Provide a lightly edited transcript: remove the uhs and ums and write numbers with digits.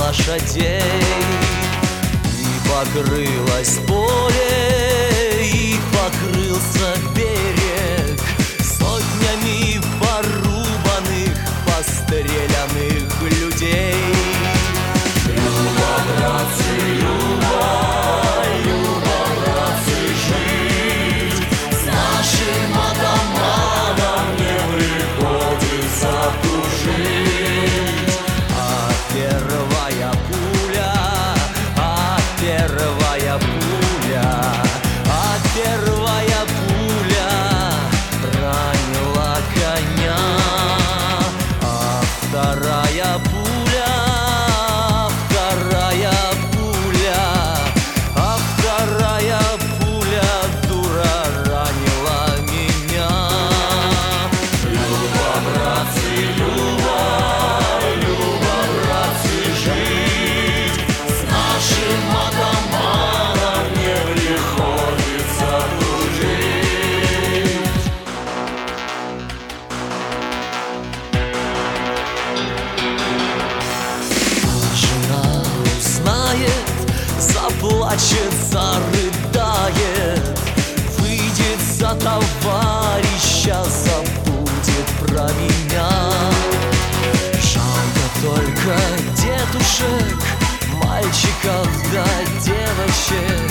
лошадей. И покрылось поле, и покрылся берег сотнями порубанных, постреляных людей. Люба, братцы, Люба, Люба, братцы, жить с нашим атаманом не приходится тужить. А первая пуля, а первая пуля, а первая пуля ранила коня, а вторая пуля, заплачет, зарыдает, выйдет за товарища, забудет про меня. Жалко только дедушек, мальчиков да девочек.